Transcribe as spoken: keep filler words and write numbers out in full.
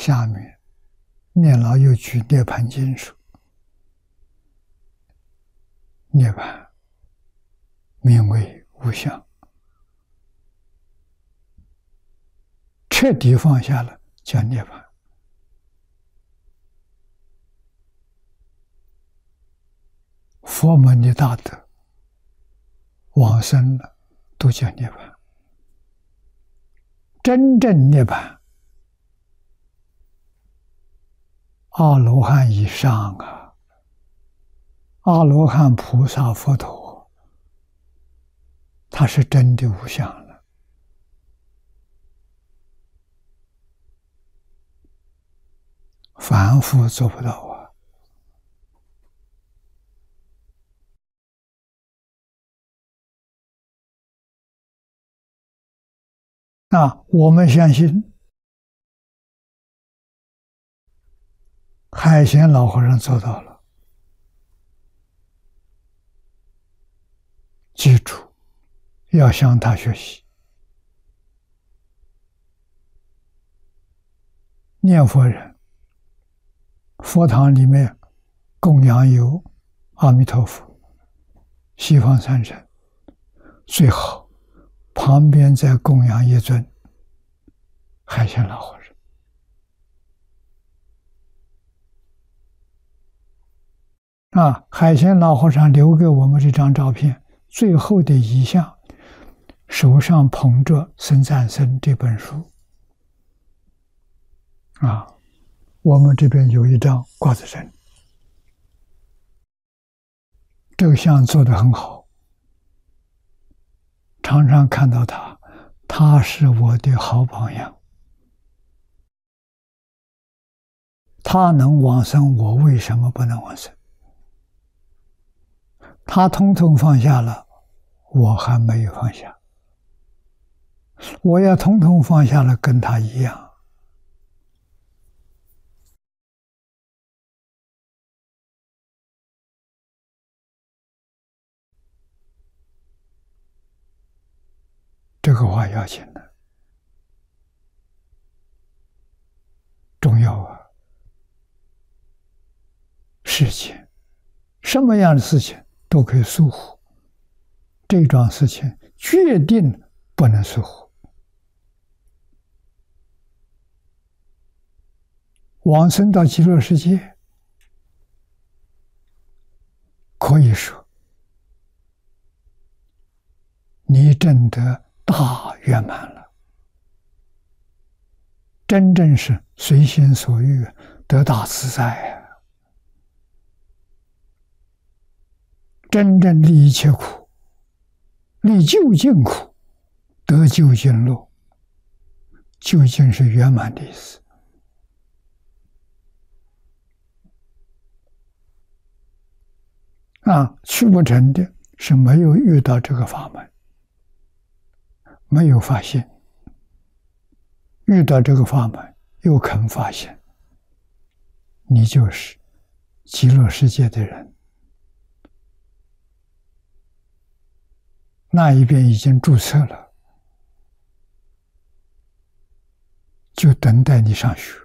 下面念老又举《涅盘经》说：涅盘名为无相，彻底放下了叫涅盘。佛门的大德往生了都叫涅盘。真正涅盘，阿罗汉以上啊，阿罗汉、菩萨、佛陀，他是真的无相了。凡夫做不到啊。那我们相信海贤老和尚做到了。记住，要向他学习。念佛人，佛堂里面供养有阿弥陀佛、西方三圣，最好旁边再供养一尊海贤老和尚。啊，海贤老和尚留给我们这张照片，最后的遗像，手上捧着《僧赞僧》这本书。啊，我们这边有一张挂在这里，这个像做得很好，常常看到他，他是我的好榜样。他能往生，我为什么不能往生？他统统放下了，我还没有放下。我要统统放下了，跟他一样。这个话要紧的，重要啊！事情，什么样的事情都可以疏忽，这桩事情决定不能疏忽。往生到极乐世界，可以说你证得大圆满了，真正是随心所欲，得大自在啊！真正离一切苦，离究竟苦，得究竟乐，究竟是圆满的意思。啊，去不成的是没有遇到这个法门，没有发现；遇到这个法门又肯发现，你就是极乐世界的人。那一边已经注册了，就等待你上学。